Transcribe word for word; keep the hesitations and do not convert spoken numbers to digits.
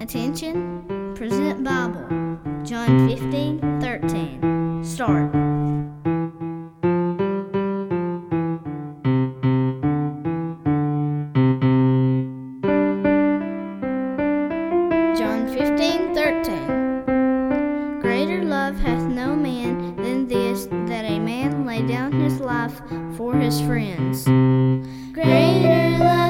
Attention, present Bible, John fifteen thirteen. Start. John fifteen thirteen. Greater love hath no man than this, that a man lay down his life for his friends. Greater love